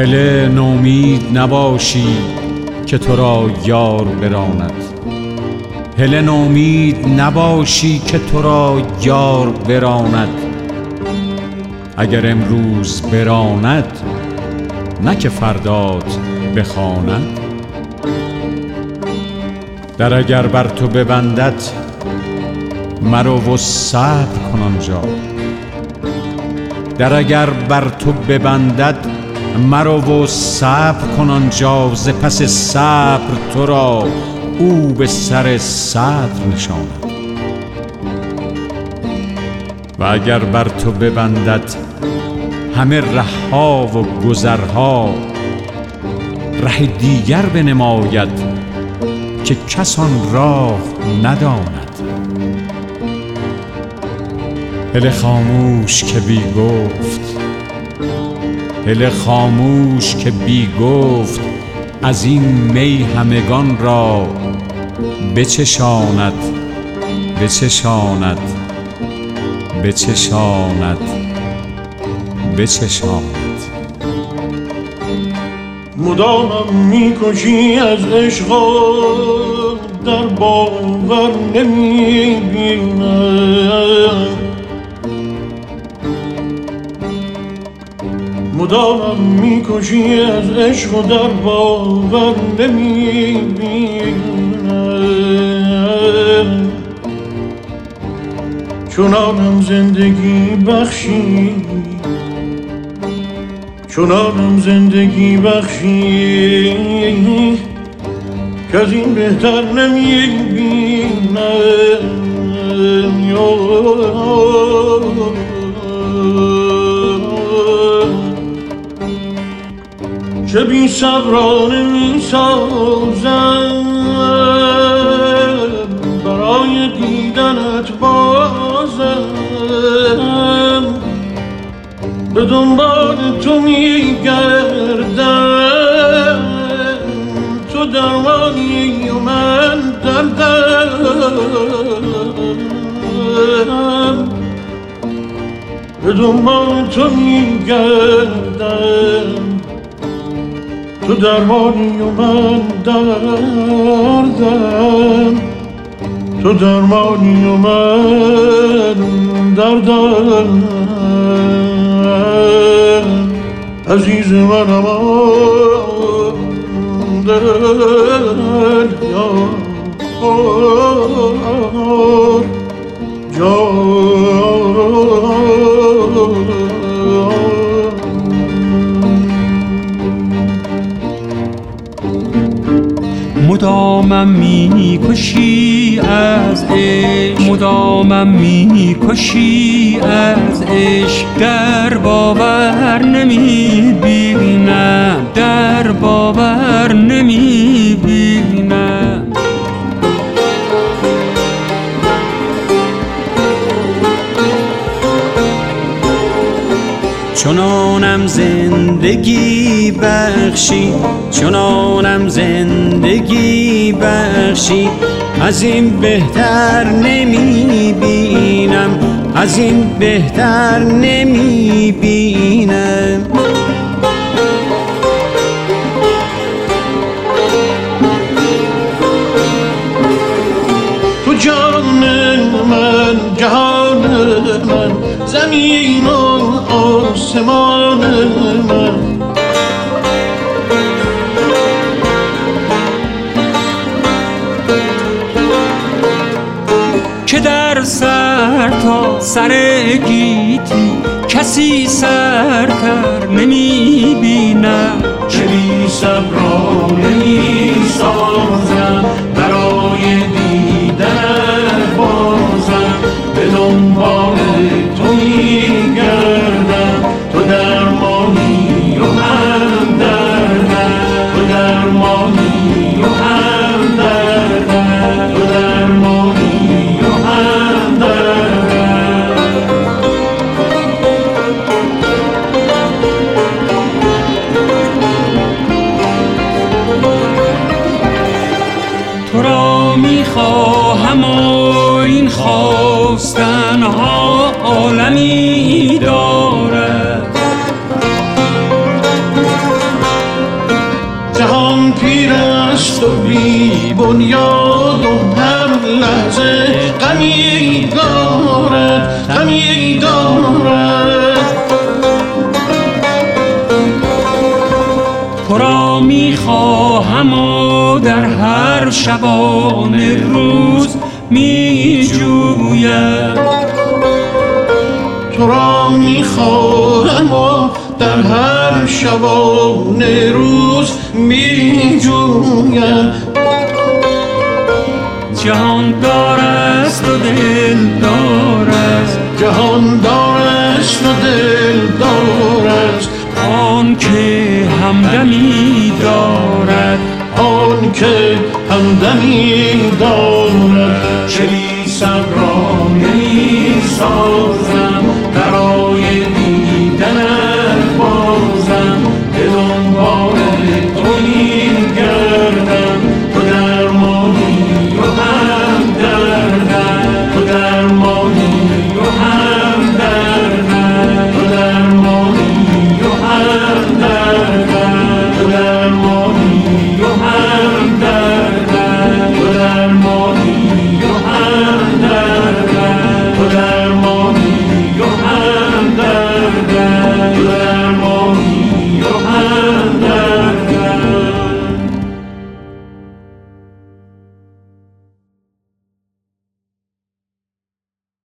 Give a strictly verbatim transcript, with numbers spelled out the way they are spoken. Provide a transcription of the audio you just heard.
هله نومید نباشی که تو را یار براند، هله نومید نباشی که تو را یار براند. اگر امروز براند نه که فردات بخواند. در اگر بر تو ببندد مرو و صبر کن آنجا، در اگر بر تو ببندد مرو و صبر کن آنجا. ز پس صبر تو را او به سر صدر نشاند. و اگر بر تو ببندد همه رهها و گذرها، ره دیگر بنماید که کس آن راه نداند. هله خاموش که بی گفت، هله خاموش که بی گفت، از این می همگان را بچشاند بچشاند بچشاند بچشاند. مدامم میکشی از عشق در باور نمیبینم، مدامم میکشی از عشق در باور نمیبینم. چنانم زندگی بخشی، چنانم زندگی بخشی که از این بهتر نمیبینم. چه بی صبرانه می سازم برای دیدنت بازم، به دنبال تو می گردم، تو درمانی و من دردم. به دنبال تو می گردم، تو درمانی و من دردم، تو درمانی و من دردم. عزیز منم دل یار مدامم میکشی از عشق، مدامم میکشی از عشق، در باور نمیبینم، در باور نمیبینم. چنانم زندگی بخشی، چنانم زندگی بخشی، از این بهتر نمی بینم، از این بهتر نمی بینم. تو جان من، جهان من، زمین و آسمان من، که در سر تا سر گیتی کسی سرتر نمی بینم. چه بی صبرانه می سازم برای دیدن بازم، به دنبال تو می گردم، تو درمانی و هم دردم، تو درمانی و هم دردم، تو درمانی و هم دردم. تو را میخواهم و این خواستنها عالمی دارد، غمی دارد غمی دارد. تو را میخواهم و در هر شبانه روز میجویم، تو را میخواهم و در هر شبانه روز میجویم. جهان دارست و دل دارست، جهان دارست و دل دارست، آن که همدمی دارد آن که همدمی دارد. چلی صبرا